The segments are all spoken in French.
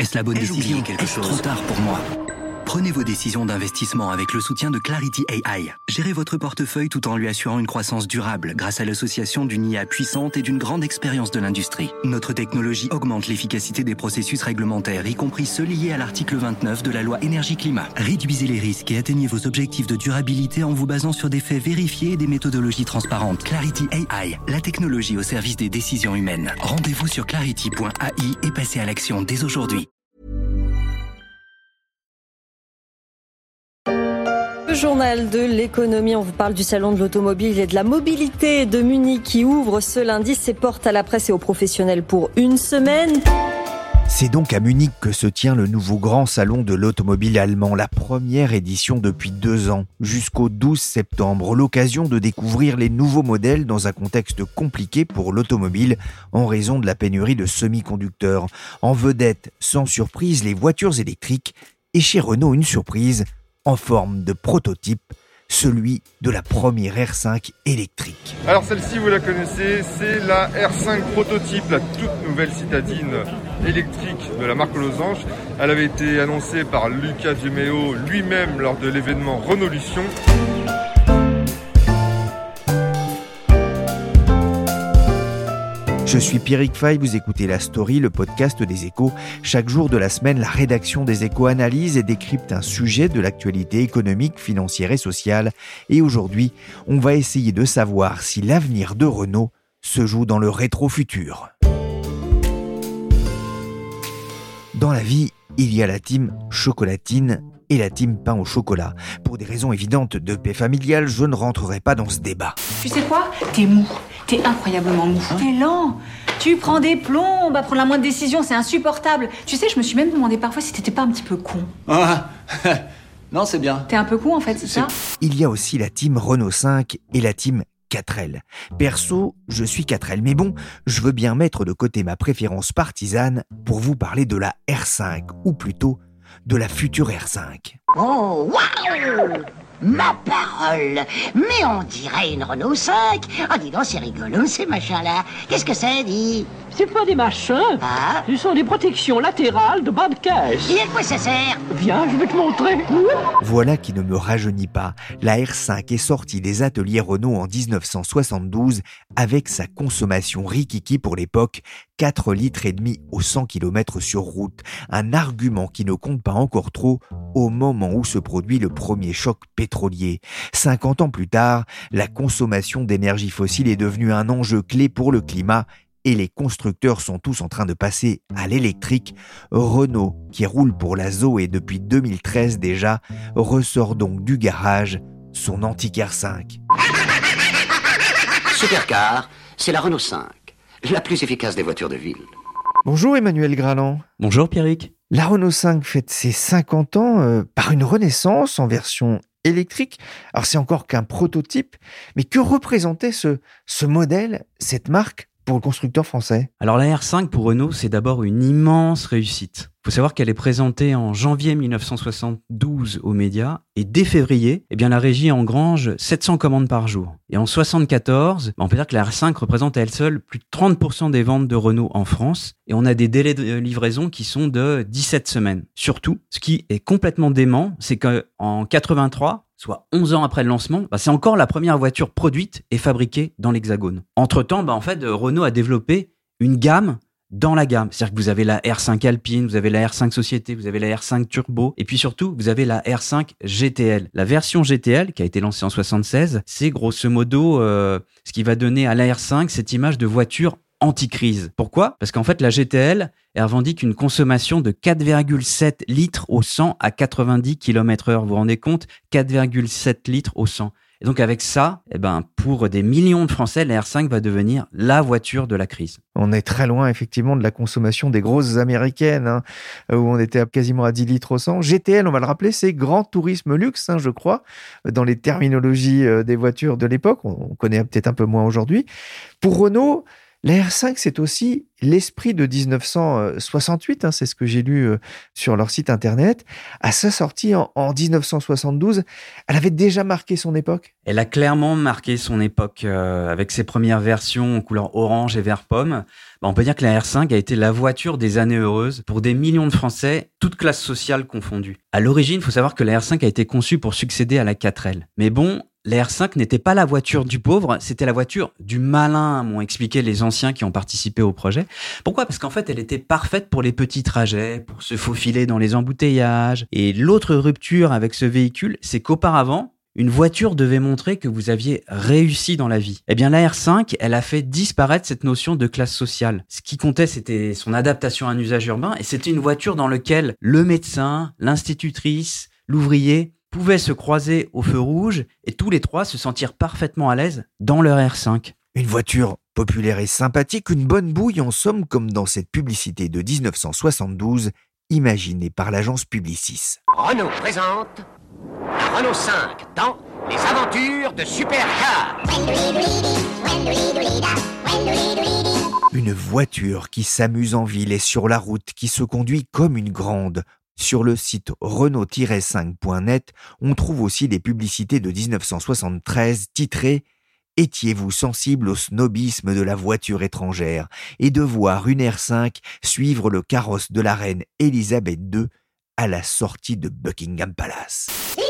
Est-ce la bonne décision? Est-ce trop tard pour moi? Prenez vos décisions d'investissement avec le soutien de Clarity AI. Gérez votre portefeuille tout en lui assurant une croissance durable grâce à l'association d'une IA puissante et d'une grande expérience de l'industrie. Notre technologie augmente l'efficacité des processus réglementaires, y compris ceux liés à l'article 29 de la loi Énergie-Climat. Réduisez les risques et atteignez vos objectifs de durabilité en vous basant sur des faits vérifiés et des méthodologies transparentes. Clarity AI, la technologie au service des décisions humaines. Rendez-vous sur clarity.ai et passez à l'action dès aujourd'hui. Journal de l'économie, on vous parle du salon de l'automobile et de la mobilité de Munich qui ouvre ce lundi ses portes à la presse et aux professionnels pour une semaine. C'est donc à Munich que se tient le nouveau grand salon de l'automobile allemand, la première édition depuis 2 ans, jusqu'au 12 septembre, l'occasion de découvrir les nouveaux modèles dans un contexte compliqué pour l'automobile en raison de la pénurie de semi-conducteurs. En vedette, sans surprise, les voitures électriques et chez Renault une surprise en forme de prototype, celui de la première R5 électrique. Alors celle-ci, vous la connaissez, c'est la R5 prototype, la toute nouvelle citadine électrique de la marque Losange. Elle avait été annoncée par Luca De Meo lui-même lors de l'événement Renaulution. Je suis Pierrick Fay, vous écoutez La Story, le podcast des Échos. Chaque jour de la semaine, la rédaction des Échos analyse et décrypte un sujet de l'actualité économique, financière et sociale. Et aujourd'hui, on va essayer de savoir si l'avenir de Renault se joue dans le rétro-futur. Dans la vie, il y a la team chocolatine et la team pain au chocolat. Pour des raisons évidentes de paix familiale, je ne rentrerai pas dans ce débat. Tu sais quoi ? T'es mou. T'es incroyablement mou. T'es lent. Tu prends des plombes à prendre la moindre décision, c'est insupportable. Tu sais, je me suis même demandé parfois si t'étais pas un petit peu con. Ah, non, c'est bien. T'es un peu con en fait, c'est ça ? Il y a aussi la team Renault 5 et la team 4L. Perso, je suis 4L, mais bon, je veux bien mettre de côté ma préférence partisane pour vous parler de la R5, ou plutôt de la future R5. Oh, waouh! Ma parole! Mais on dirait une Renault 5! Ah, dis donc, c'est rigolo, ces machins-là. Qu'est-ce que c'est, dis? C'est pas des machins, ce sont des protections latérales de bas de caisse. Et à quoi ça sert? Viens, je vais te montrer. Voilà qui ne me rajeunit pas. La R5 est sortie des ateliers Renault en 1972 avec sa consommation rikiki pour l'époque, 4,5 litres au 100 km sur route. Un argument qui ne compte pas encore trop au moment où se produit le premier choc pétrolier. 50 ans plus tard, la consommation d'énergie fossile est devenue un enjeu clé pour le climat et les constructeurs sont tous en train de passer à l'électrique. Renault, qui roule pour la Zoé depuis 2013 déjà, ressort donc du garage son antique R5. Supercar, c'est la Renault 5, la plus efficace des voitures de ville. Bonjour Emmanuel Graland. Bonjour Pierrick. La Renault 5 fête ses 50 ans par une renaissance en version électrique. Alors c'est encore qu'un prototype, mais que représentait ce modèle, cette marque pour le constructeur français? Alors la R5 pour Renault, c'est d'abord une immense réussite. Il faut savoir qu'elle est présentée en janvier 1972 aux médias et dès février, la régie engrange 700 commandes par jour. Et en 74, on peut dire que la R5 représente à elle seule plus de 30% des ventes de Renault en France et on a des délais de livraison qui sont de 17 semaines. Surtout, ce qui est complètement dément, c'est qu'en 83, soit 11 ans après le lancement, c'est encore la première voiture produite et fabriquée dans l'Hexagone. Entre-temps, Renault a développé une gamme dans la gamme. C'est-à-dire que vous avez la R5 Alpine, vous avez la R5 Société, vous avez la R5 Turbo, et puis surtout, vous avez la R5 GTL. La version GTL, qui a été lancée en 76, c'est grosso modo ce qui va donner à la R5 cette image de voiture anti-crise. Pourquoi ? Parce qu'en fait, la GTL, elle revendique une consommation de 4,7 litres au 100 à 90 km/h. Vous vous rendez compte ? 4,7 litres au 100. Et donc avec ça, pour des millions de Français, la R5 va devenir la voiture de la crise. On est très loin effectivement de la consommation des grosses américaines, où on était quasiment à 10 litres au 100. GTL, on va le rappeler, c'est Grand Tourisme Luxe, je crois, dans les terminologies des voitures de l'époque. On connaît peut-être un peu moins aujourd'hui. Pour Renault, La R5, c'est aussi l'esprit de 1968, c'est ce que j'ai lu sur leur site internet. À sa sortie en 1972, elle avait déjà marqué son époque. Elle a clairement marqué son époque avec ses premières versions en couleur orange et vert pomme. On peut dire que la R5 a été la voiture des années heureuses pour des millions de Français, toutes classes sociales confondues. À l'origine, il faut savoir que la R5 a été conçue pour succéder à la 4L. Mais bon, la R5 n'était pas la voiture du pauvre, c'était la voiture du malin, m'ont expliqué les anciens qui ont participé au projet. Pourquoi ? Parce qu'en fait, elle était parfaite pour les petits trajets, pour se faufiler dans les embouteillages. Et l'autre rupture avec ce véhicule, c'est qu'auparavant, une voiture devait montrer que vous aviez réussi dans la vie. Eh bien, la R5, elle a fait disparaître cette notion de classe sociale. Ce qui comptait, c'était son adaptation à un usage urbain, et c'était une voiture dans laquelle le médecin, l'institutrice, l'ouvrier pouvaient se croiser au feu rouge et tous les trois se sentir parfaitement à l'aise dans leur R5. Une voiture populaire et sympathique, une bonne bouille en somme, comme dans cette publicité de 1972, imaginée par l'agence Publicis. Renault présente la Renault 5 dans Les Aventures de Supercar. Une voiture qui s'amuse en ville et sur la route, qui se conduit comme une grande. Sur le site Renault-5.net, on trouve aussi des publicités de 1973 titrées « Étiez-vous sensible au snobisme de la voiture étrangère ?» et de voir une R5 suivre le carrosse de la reine Elisabeth II à la sortie de Buckingham Palace.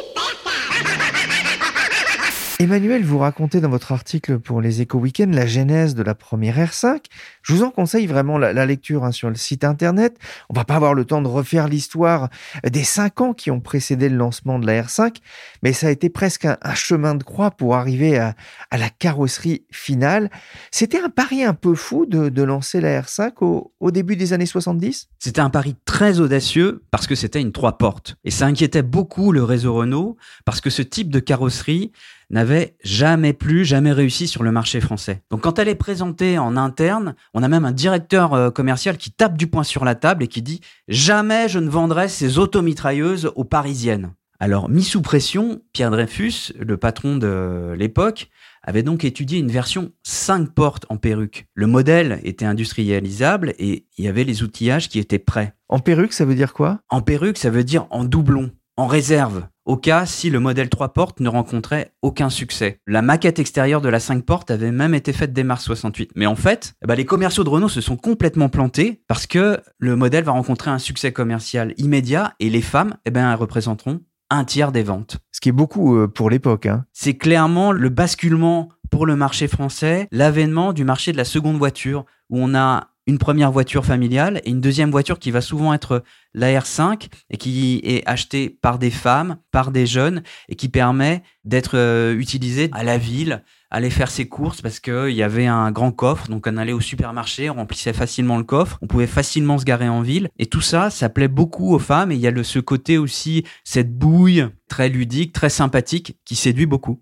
Emmanuel, vous racontez dans votre article pour les Éco-Weekends la genèse de la première R5. Je vous en conseille vraiment la lecture sur le site internet. On va pas avoir le temps de refaire l'histoire des 5 ans qui ont précédé le lancement de la R5, mais ça a été presque un chemin de croix pour arriver à la carrosserie finale. C'était un pari un peu fou de lancer la R5 au début des années 70 ? C'était un pari très audacieux parce que c'était une 3-portes. Et ça inquiétait beaucoup le réseau Renault parce que ce type de carrosserie n'avait jamais réussi sur le marché français. Donc quand elle est présentée en interne, on a même un directeur commercial qui tape du poing sur la table et qui dit « Jamais je ne vendrai ces automitrailleuses aux Parisiennes ». Alors, mis sous pression, Pierre Dreyfus, le patron de l'époque, avait donc étudié une version 5 portes en perruque. Le modèle était industrialisable et il y avait les outillages qui étaient prêts. En perruque, ça veut dire quoi ? En perruque, ça veut dire en doublon, en réserve, au cas si le modèle 3 portes ne rencontrait aucun succès. La maquette extérieure de la 5 portes avait même été faite dès mars 68. Mais en fait, les commerciaux de Renault se sont complètement plantés parce que le modèle va rencontrer un succès commercial immédiat et les femmes, elles représenteront 1/3 des ventes. Ce qui est beaucoup pour l'époque. C'est clairement le basculement pour le marché français, l'avènement du marché de la seconde voiture, où on a une première voiture familiale et une deuxième voiture qui va souvent être la R5 et qui est achetée par des femmes, par des jeunes et qui permet d'être utilisée à la ville, aller faire ses courses parce qu'il y avait un grand coffre, donc on allait au supermarché, on remplissait facilement le coffre, on pouvait facilement se garer en ville et tout ça, ça plaît beaucoup aux femmes et il y a ce côté aussi, cette bouille très ludique, très sympathique qui séduit beaucoup.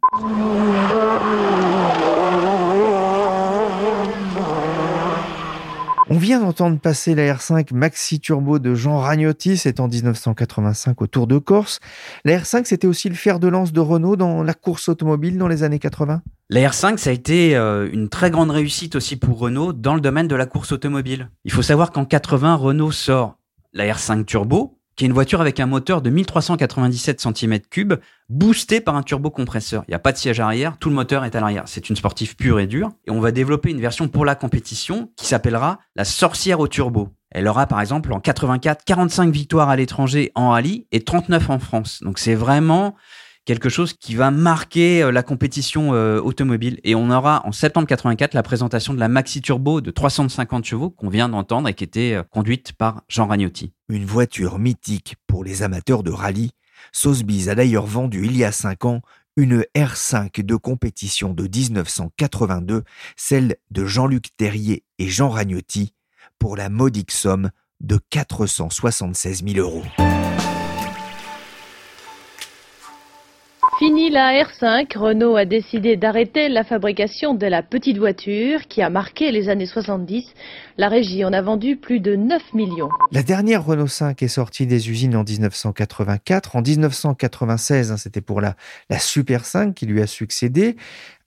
On vient d'entendre passer la R5 Maxi Turbo de Jean Ragnotti, c'est en 1985 au Tour de Corse. La R5, c'était aussi le fer de lance de Renault dans la course automobile dans les années 80 ? La R5, ça a été une très grande réussite aussi pour Renault dans le domaine de la course automobile. Il faut savoir qu'en 80, Renault sort la R5 Turbo, qui est une voiture avec un moteur de 1397 cm3, boosté par un turbocompresseur. Il n'y a pas de siège arrière, tout le moteur est à l'arrière. C'est une sportive pure et dure. Et on va développer une version pour la compétition qui s'appellera la Sorcière au turbo. Elle aura par exemple en 84, 45 victoires à l'étranger en rallye et 39 en France. Donc c'est vraiment quelque chose qui va marquer la compétition automobile. Et on aura en septembre 84 la présentation de la Maxi Turbo de 350 chevaux qu'on vient d'entendre et qui était conduite par Jean Ragnotti. Une voiture mythique pour les amateurs de rallye. Sotheby's a d'ailleurs vendu il y a 5 ans une R5 de compétition de 1982, celle de Jean-Luc Terrier et Jean Ragnotti, pour la modique somme de 476 000 €. Fini la R5, Renault a décidé d'arrêter la fabrication de la petite voiture qui a marqué les années 70. La régie en a vendu plus de 9 millions. La dernière Renault 5 est sortie des usines en 1984. En 1996, c'était pour la Super 5 qui lui a succédé.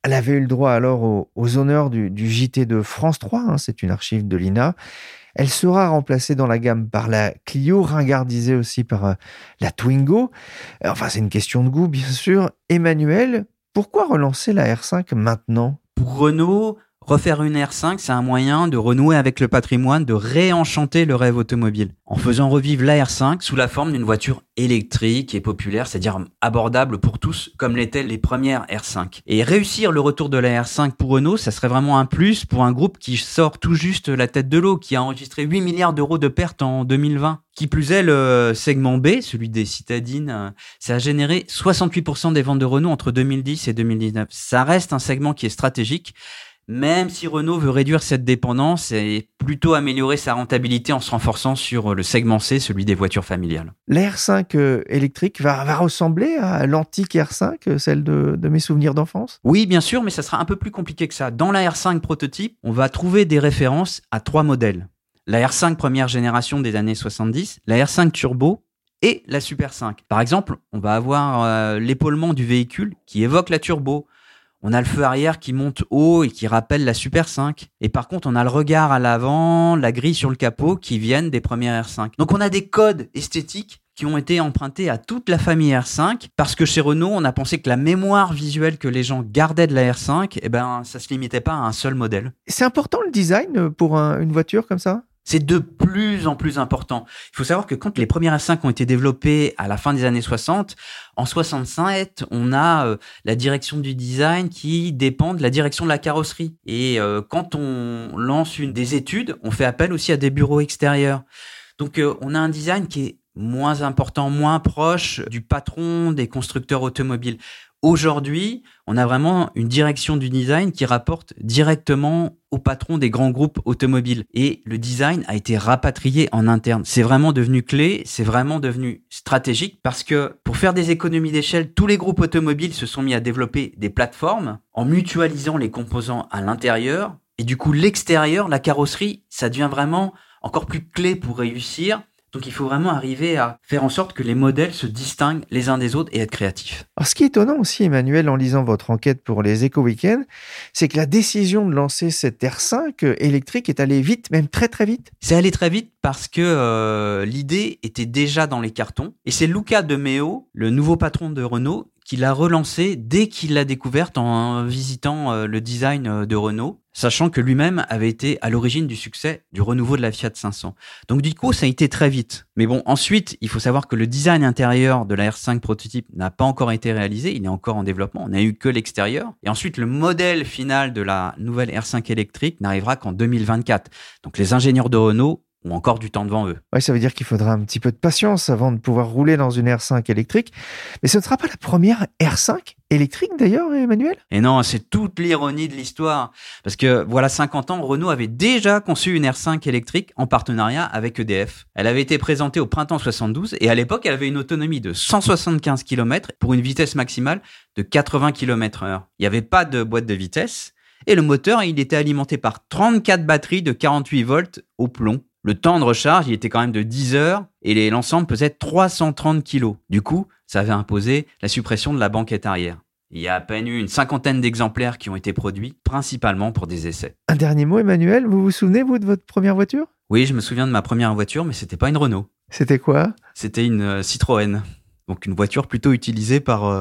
Elle avait eu le droit alors aux honneurs du JT de France 3, c'est une archive de l'INA. Elle sera remplacée dans la gamme par la Clio, ringardisée aussi par la Twingo. Enfin, c'est une question de goût, bien sûr. Emmanuel, pourquoi relancer la R5 maintenant ? Pour Renault, refaire une R5, c'est un moyen de renouer avec le patrimoine, de réenchanter le rêve automobile, en faisant revivre la R5 sous la forme d'une voiture électrique et populaire, c'est-à-dire abordable pour tous, comme l'étaient les premières R5. Et réussir le retour de la R5 pour Renault, ça serait vraiment un plus pour un groupe qui sort tout juste la tête de l'eau, qui a enregistré 8 milliards d'euros de pertes en 2020. Qui plus est, le segment B, celui des citadines, ça a généré 68% des ventes de Renault entre 2010 et 2019. Ça reste un segment qui est stratégique, même si Renault veut réduire cette dépendance et plutôt améliorer sa rentabilité en se renforçant sur le segment C, celui des voitures familiales. La R5 électrique va ressembler à l'antique R5, celle de mes souvenirs d'enfance ? Oui, bien sûr, mais ça sera un peu plus compliqué que ça. Dans la R5 prototype, on va trouver des références à 3 modèles. La R5 première génération des années 70, la R5 Turbo et la Super 5. Par exemple, on va avoir l'épaulement du véhicule qui évoque la Turbo. On a le feu arrière qui monte haut et qui rappelle la Super 5. Et par contre, on a le regard à l'avant, la grille sur le capot qui viennent des premières R5. Donc on a des codes esthétiques qui ont été empruntés à toute la famille R5 parce que chez Renault, on a pensé que la mémoire visuelle que les gens gardaient de la R5, ça se limitait pas à un seul modèle. C'est important le design pour une voiture comme ça ? C'est de plus en plus important. Il faut savoir que quand les premières R5 ont été développées à la fin des années 60, en 67, on a la direction du design qui dépend de la direction de la carrosserie. Et quand on lance des études, on fait appel aussi à des bureaux extérieurs. Donc on a un design qui est moins important, moins proche du patron des constructeurs automobiles. Aujourd'hui, on a vraiment une direction du design qui rapporte directement au patron des grands groupes automobiles. Et le design a été rapatrié en interne. C'est vraiment devenu clé, c'est vraiment devenu stratégique parce que pour faire des économies d'échelle, tous les groupes automobiles se sont mis à développer des plateformes en mutualisant les composants à l'intérieur. Et du coup, l'extérieur, la carrosserie, ça devient vraiment encore plus clé pour réussir. Donc il faut vraiment arriver à faire en sorte que les modèles se distinguent les uns des autres et être créatifs. Alors ce qui est étonnant aussi, Emmanuel, en lisant votre enquête pour les Éco-Weekends, c'est que la décision de lancer cette R5 électrique est allée vite, même très très vite. C'est allé très vite parce que l'idée était déjà dans les cartons. Et c'est Luca De Meo, le nouveau patron de Renault, qui l'a relancé dès qu'il l'a découverte en visitant le design de Renault, sachant que lui-même avait été à l'origine du succès du renouveau de la Fiat 500. Donc du coup, ça a été très vite. Mais bon, ensuite, il faut savoir que le design intérieur de la R5 prototype n'a pas encore été réalisé, il est encore en développement, on n'a eu que l'extérieur. Et ensuite, le modèle final de la nouvelle R5 électrique n'arrivera qu'en 2024. Donc les ingénieurs de Renault ont encore du temps devant eux. Ouais, ça veut dire qu'il faudra un petit peu de patience avant de pouvoir rouler dans une R5 électrique. Mais ce ne sera pas la première R5 électrique d'ailleurs, Emmanuel ? Et non, c'est toute l'ironie de l'histoire. Parce que voilà 50 ans, Renault avait déjà conçu une R5 électrique en partenariat avec EDF. Elle avait été présentée au printemps 72 et à l'époque, elle avait une autonomie de 175 km pour une vitesse maximale de 80 km/h. Il n'y avait pas de boîte de vitesse et le moteur, il était alimenté par 34 batteries de 48 volts au plomb. Le temps de recharge, il était quand même de 10 heures et l'ensemble pesait 330 kilos. Du coup, ça avait imposé la suppression de la banquette arrière. Il y a à peine eu une 50aine d'exemplaires qui ont été produits, principalement pour des essais. Un dernier mot, Emmanuel, vous vous souvenez, vous, de votre première voiture ? Oui, je me souviens de ma première voiture, mais c'était pas une Renault. C'était quoi ? C'était une Citroën. Donc une voiture plutôt utilisée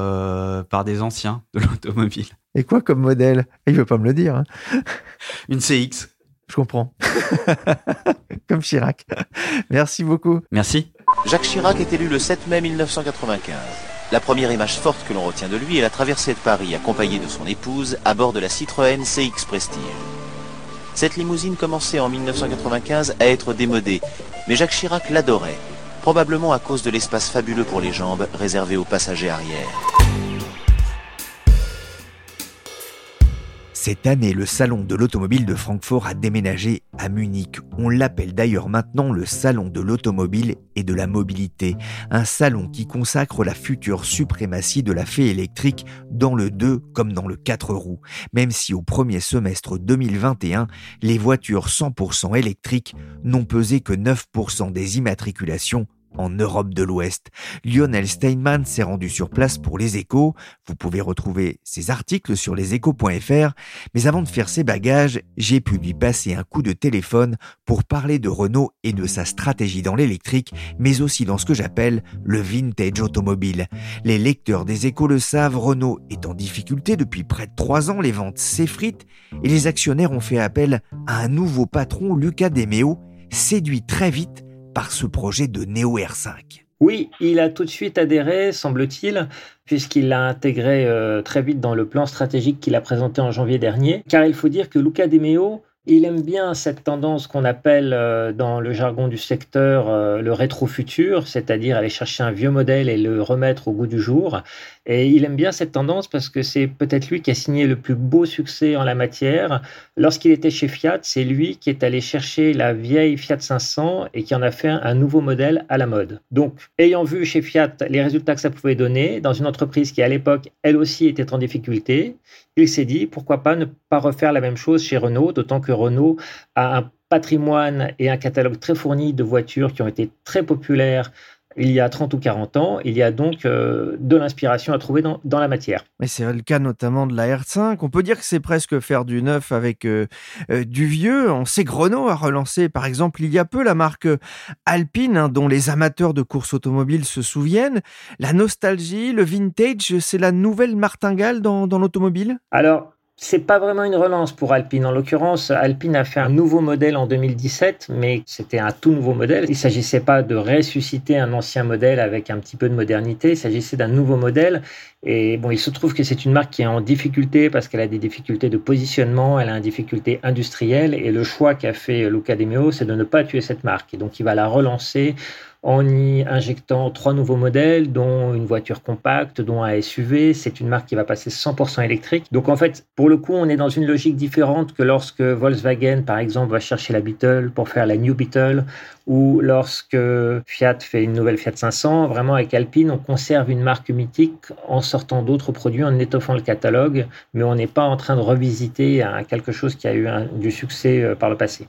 par des anciens de l'automobile. Et quoi comme modèle ? Il veut pas me le dire. Hein. Une CX. Je comprends. Comme Chirac. Merci beaucoup. Merci. Jacques Chirac est élu le 7 mai 1995. La première image forte que l'on retient de lui est la traversée de Paris, accompagné de son épouse, à bord de la Citroën CX Prestige. Cette limousine commençait en 1995 à être démodée, mais Jacques Chirac l'adorait, probablement à cause de l'espace fabuleux pour les jambes réservé aux passagers arrière. Cette année, le salon de l'automobile de Francfort a déménagé à Munich. On l'appelle d'ailleurs maintenant le salon de l'automobile et de la mobilité. Un salon qui consacre la future suprématie de la fée électrique dans le 2 comme dans le 4 roues. Même si au premier semestre 2021, les voitures 100% électriques n'ont pesé que 9% des immatriculations en Europe de l'Ouest. Lionel Steinman s'est rendu sur place pour Les Échos. Vous pouvez retrouver ses articles sur leséchos.fr. Mais avant de faire ses bagages, j'ai pu lui passer un coup de téléphone pour parler de Renault et de sa stratégie dans l'électrique, mais aussi dans ce que j'appelle le vintage automobile. Les lecteurs des Échos le savent, Renault est en difficulté depuis près de 3 ans, les ventes s'effritent et les actionnaires ont fait appel à un nouveau patron, Luca De Meo, séduit très vite par ce projet de Neo R5. Oui, il a tout de suite adhéré, semble-t-il, puisqu'il l'a intégré très vite dans le plan stratégique qu'il a présenté en janvier dernier. Car il faut dire que Luca De Meo, il aime bien cette tendance qu'on appelle dans le jargon du secteur le rétro-futur, c'est-à-dire aller chercher un vieux modèle et le remettre au goût du jour. Et il aime bien cette tendance parce que c'est peut-être lui qui a signé le plus beau succès en la matière. Lorsqu'il était chez Fiat, c'est lui qui est allé chercher la vieille Fiat 500 et qui en a fait un nouveau modèle à la mode. Donc, ayant vu chez Fiat les résultats que ça pouvait donner, dans une entreprise qui à l'époque, elle aussi était en difficulté, il s'est dit pourquoi pas ne pas refaire la même chose chez Renault, d'autant que Renault a un patrimoine et un catalogue très fourni de voitures qui ont été très populaires il y a 30 ou 40 ans. Il y a donc de l'inspiration à trouver dans la matière. Mais c'est le cas notamment de la R5. On peut dire que c'est presque faire du neuf avec du vieux. On sait que Renault a relancé, par exemple, il y a peu, la marque Alpine, dont les amateurs de courses automobiles se souviennent. La nostalgie, le vintage, c'est la nouvelle martingale dans l'automobile ? Alors, c'est pas vraiment une relance pour Alpine. En l'occurrence, Alpine a fait un nouveau modèle en 2017, mais c'était un tout nouveau modèle. Il s'agissait pas de ressusciter un ancien modèle avec un petit peu de modernité. Il s'agissait d'un nouveau modèle. Et bon, il se trouve que c'est une marque qui est en difficulté parce qu'elle a des difficultés de positionnement, elle a une difficulté industrielle. Et le choix qu'a fait Luca De Meo, c'est de ne pas tuer cette marque. Et donc, il va la relancer en y injectant 3 nouveaux modèles, dont une voiture compacte, dont un SUV. C'est une marque qui va passer 100% électrique. Donc en fait, pour le coup, on est dans une logique différente que lorsque Volkswagen, par exemple, va chercher la Beetle pour faire la New Beetle, ou lorsque Fiat fait une nouvelle Fiat 500. Vraiment, avec Alpine, on conserve une marque mythique en sortant d'autres produits, en étoffant le catalogue, mais on n'est pas en train de revisiter quelque chose qui a eu du succès par le passé.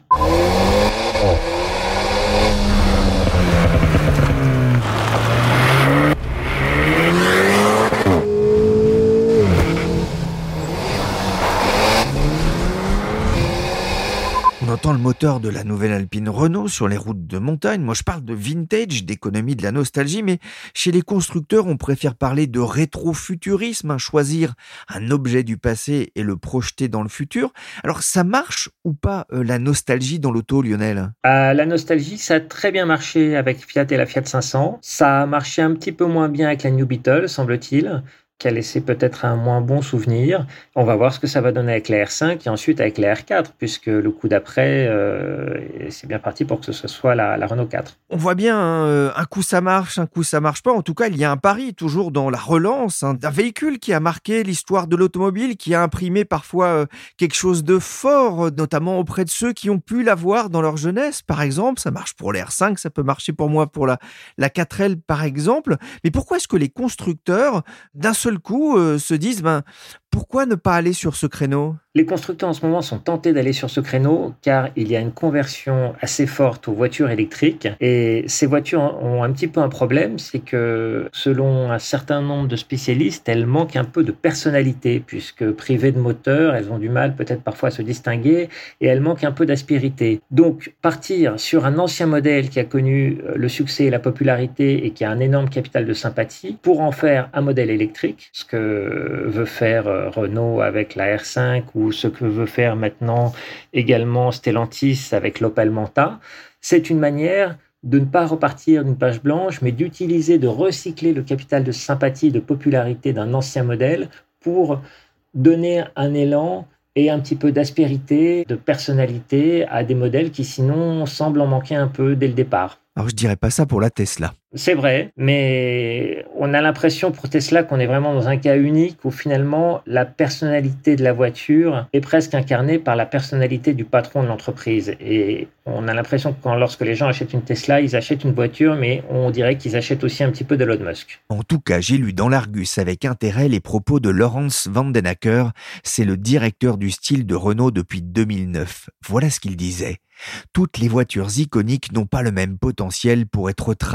On entend le moteur de la nouvelle Alpine Renault sur les routes de montagne. Moi, je parle de vintage, d'économie de la nostalgie, mais chez les constructeurs, on préfère parler de rétrofuturisme, choisir un objet du passé et le projeter dans le futur. Alors, ça marche ou pas la nostalgie dans l'auto, Lionel ? La nostalgie, ça a très bien marché avec Fiat et la Fiat 500. Ça a marché un petit peu moins bien avec la New Beetle, semble-t-il, qui a laissé peut-être un moins bon souvenir. On va voir ce que ça va donner avec la R5 et ensuite avec la R4, puisque le coup d'après, c'est bien parti pour que ce soit la Renault 4. On voit bien, un coup ça marche, un coup ça marche pas. En tout cas, il y a un pari toujours dans la relance d'un véhicule qui a marqué l'histoire de l'automobile, qui a imprimé parfois quelque chose de fort, notamment auprès de ceux qui ont pu l'avoir dans leur jeunesse. Par exemple, ça marche pour la R5, ça peut marcher pour moi pour la 4L par exemple. Mais pourquoi est-ce que les constructeurs, d'un seul coup, se disent pourquoi ne pas aller sur ce créneau ? Les constructeurs en ce moment sont tentés d'aller sur ce créneau car il y a une conversion assez forte aux voitures électriques et ces voitures ont un petit peu un problème, c'est que selon un certain nombre de spécialistes, elles manquent un peu de personnalité puisque privées de moteur, elles ont du mal peut-être parfois à se distinguer et elles manquent un peu d'aspérité. Donc partir sur un ancien modèle qui a connu le succès et la popularité et qui a un énorme capital de sympathie pour en faire un modèle électrique, ce que veut faire Renault avec la R5 ou ce que veut faire maintenant également Stellantis avec l'Opel Manta, c'est une manière de ne pas repartir d'une page blanche, mais d'utiliser, de recycler le capital de sympathie, de popularité d'un ancien modèle pour donner un élan et un petit peu d'aspérité, de personnalité à des modèles qui sinon semblent en manquer un peu dès le départ. Alors je dirais pas ça pour la Tesla. C'est vrai, mais on a l'impression pour Tesla qu'on est vraiment dans un cas unique où finalement la personnalité de la voiture est presque incarnée par la personnalité du patron de l'entreprise. Et on a l'impression que lorsque les gens achètent une Tesla, ils achètent une voiture, mais on dirait qu'ils achètent aussi un petit peu d'Elon Musk. En tout cas, j'ai lu dans l'Argus avec intérêt les propos de Laurens van den Acker. C'est le directeur du style de Renault depuis 2009. Voilà ce qu'il disait. Toutes les voitures iconiques n'ont pas le même potentiel pour être traduites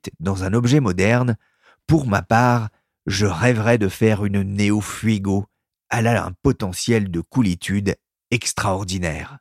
ensuite dans un objet moderne. Pour ma part, je rêverais de faire une Neo Fuego. Elle a un potentiel de coolitude extraordinaire.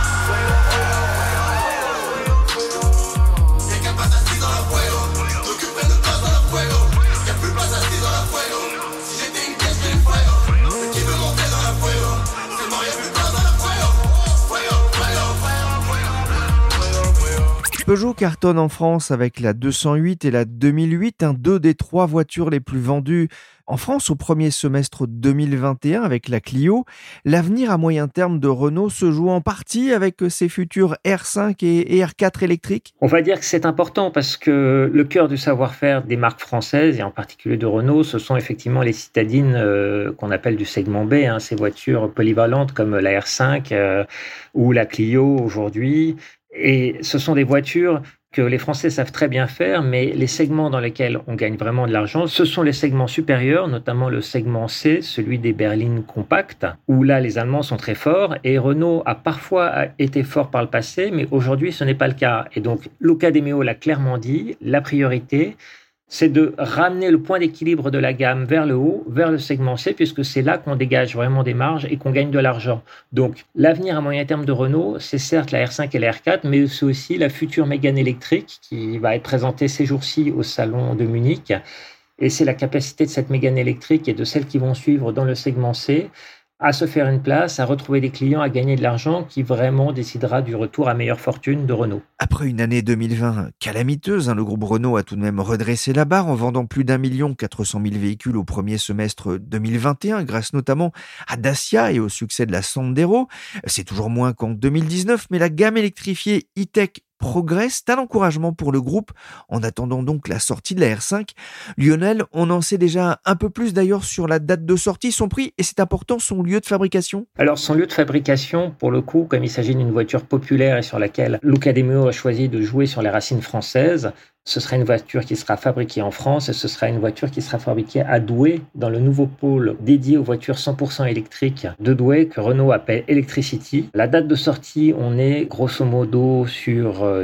Peugeot cartonne en France avec la 208 et la 2008, deux des 3 voitures les plus vendues en France au premier semestre 2021 avec la Clio. L'avenir à moyen terme de Renault se joue en partie avec ses futurs R5 et R4 électriques. On va dire que c'est important parce que le cœur du savoir-faire des marques françaises et en particulier de Renault, ce sont effectivement les citadines qu'on appelle du segment B, ces voitures polyvalentes comme la R5 ou la Clio aujourd'hui. Et ce sont des voitures que les Français savent très bien faire, mais les segments dans lesquels on gagne vraiment de l'argent, ce sont les segments supérieurs, notamment le segment C, celui des berlines compactes, où là les Allemands sont très forts, et Renault a parfois été fort par le passé, mais aujourd'hui ce n'est pas le cas. Et donc Luca De Meo l'a clairement dit, la priorité, c'est de ramener le point d'équilibre de la gamme vers le haut, vers le segment C, puisque c'est là qu'on dégage vraiment des marges et qu'on gagne de l'argent. Donc, l'avenir à moyen terme de Renault, c'est certes la R5 et la R4, mais c'est aussi la future Mégane électrique qui va être présentée ces jours-ci au salon de Munich. Et c'est la capacité de cette Mégane électrique et de celles qui vont suivre dans le segment C à se faire une place, à retrouver des clients, à gagner de l'argent qui vraiment décidera du retour à meilleure fortune de Renault. Après une année 2020 calamiteuse, le groupe Renault a tout de même redressé la barre en vendant plus d'1 400 000 véhicules au premier semestre 2021 grâce notamment à Dacia et au succès de la Sandero. C'est toujours moins qu'en 2019, mais la gamme électrifiée e-tech progresse, un encouragement pour le groupe en attendant donc la sortie de la R5. Lionel, on en sait déjà un peu plus d'ailleurs sur la date de sortie, son prix et c'est important, son lieu de fabrication. Alors son lieu de fabrication, pour le coup, comme il s'agit d'une voiture populaire et sur laquelle Luca De Meo a choisi de jouer sur les racines françaises, ce sera une voiture qui sera fabriquée en France et ce sera une voiture qui sera fabriquée à Douai, dans le nouveau pôle dédié aux voitures 100% électriques de Douai que Renault appelle Electricity. La date de sortie, on est grosso modo sur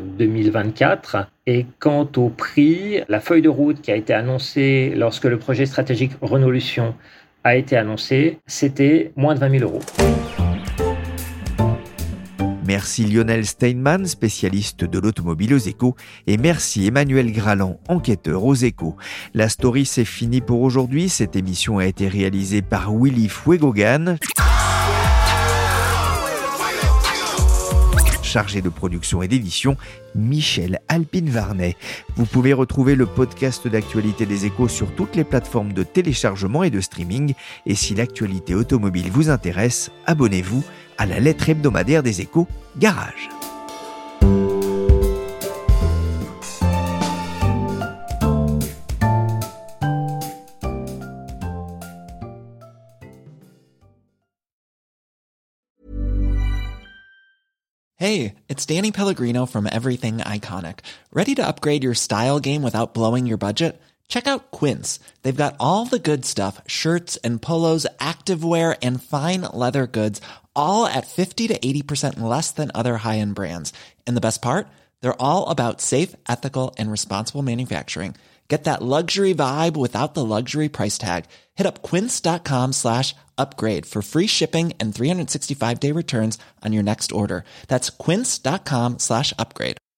2024. Et quant au prix, la feuille de route qui a été annoncée lorsque le projet stratégique Renaulution a été annoncé, c'était moins de 20 000 €. Merci Lionel Steinman, spécialiste de l'automobile aux Échos, et merci Emmanuel Graland, enquêteur aux Échos. La story, c'est fini pour aujourd'hui. Cette émission a été réalisée par Willy Fuegogan. Chargé de production et d'édition, Michel Alpine-Varnet. Vous pouvez retrouver le podcast d'actualité des Échos sur toutes les plateformes de téléchargement et de streaming. Et si l'actualité automobile vous intéresse, abonnez-vous à la lettre hebdomadaire des Échos, Garage. Hey, it's Danny Pellegrino from Everything Iconic. Ready to upgrade your style game without blowing your budget? Check out Quince. They've got all the good stuff, shirts and polos, activewear, and fine leather goods, all at 50 to 80% less than other high-end brands. And the best part? They're all about safe, ethical, and responsible manufacturing. Get that luxury vibe without the luxury price tag. Hit up quince.com/upgrade for free shipping and 365-day returns on your next order. That's quince.com/upgrade.